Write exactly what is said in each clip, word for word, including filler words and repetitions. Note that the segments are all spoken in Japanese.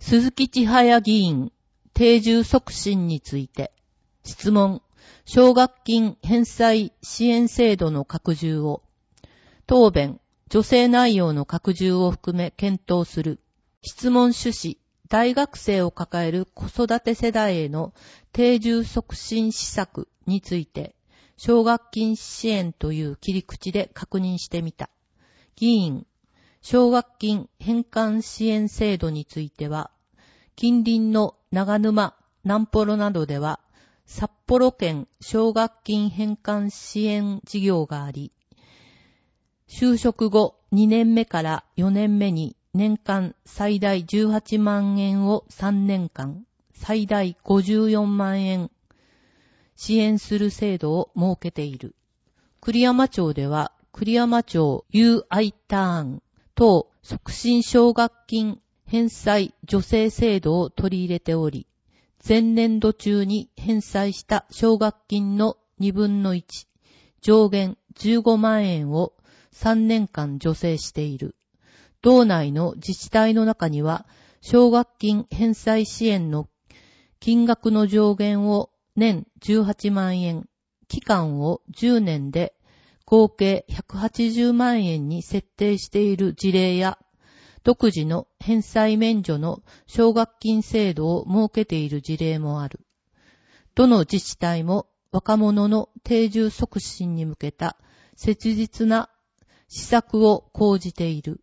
鈴木千早議員、定住促進について、質問、奨学金返済支援制度の拡充を、答弁、助成内容の拡充を含め検討する。質問趣旨、大学生を抱える子育て世代への定住促進施策について、奨学金支援という切り口で確認してみた。議員、奨学金返還支援制度については、近隣の長沼、南幌などでは、札幌県奨学金返還支援事業があり、就職後にねんめからよねんめに年間最大じゅうはちまんえんをさんねんかん、最大ごじゅうよんまんえん支援する制度を設けている。栗山町では、栗山町 ユーアイ ターン等促進奨学金返済助成制度を取り入れており、前年度中に返済した奨学金のにぶんのいち、上限じゅうごまんえんをさんねんかん助成している。道内の自治体の中には、奨学金返済支援の金額の上限を年じゅうはちまんえん、期間をじゅうねんで合計ひゃくはちじゅうまんえんに設定している事例や、独自の返済免除の奨学金制度を設けている事例もある。どの自治体も若者の定住促進に向けた切実な施策を講じている。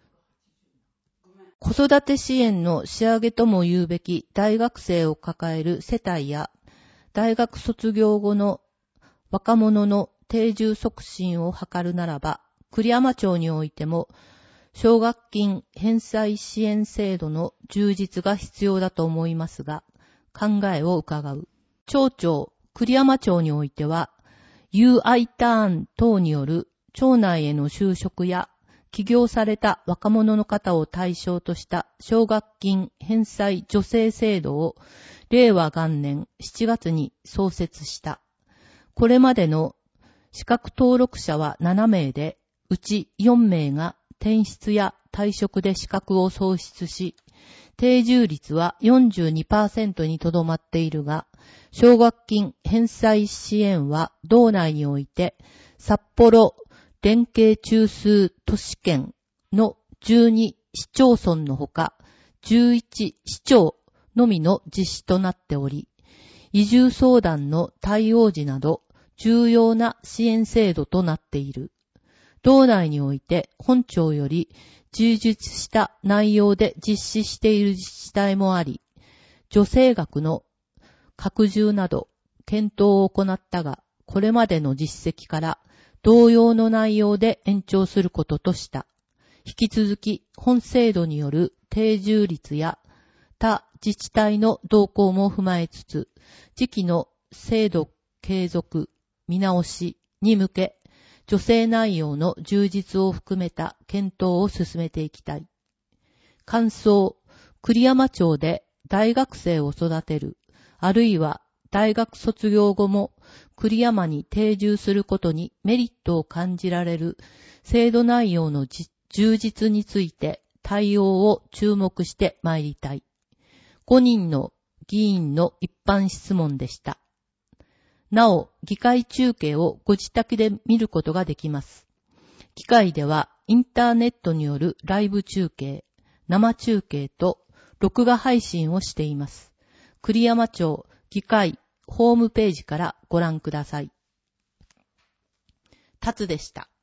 子育て支援の仕上げとも言うべき大学生を抱える世帯や、大学卒業後の若者の定住促進を図るならば、栗山町においても、奨学金返済支援制度の充実が必要だと思いますが、考えを伺う。町長、栗山町においては、ユーアイ ターン等による町内への就職や、起業された若者の方を対象とした奨学金返済助成制度を令和元年しちがつに創設した。これまでの資格登録者はななめいで、うちよんめいが転出や退職で資格を喪失し、定住率は よんじゅうにパーセント にとどまっているが、奨学金返済支援は道内において、札幌連携中枢都市圏のじゅうに市町村のほか、じゅういち市町のみの実施となっており、移住相談の対応時など重要な支援制度となっている。道内において本町より充実した内容で実施している自治体もあり、助成額の拡充など検討を行ったが、これまでの実績から同様の内容で延長することとした。引き続き本制度による定住率や他自治体の動向も踏まえつつ、時期の制度継続、見直しに向け、助成内容の充実を含めた検討を進めていきたい。感想、栗山町で大学生を育てる、あるいは大学卒業後も栗山に定住することにメリットを感じられる制度内容の充実について対応を注目してまいりたい。ごにんの議員の一般質問でした。なお、議会中継をご自宅で見ることができます。議会ではインターネットによるライブ中継、生中継と録画配信をしています。栗山町議会ホームページからご覧ください。達でした。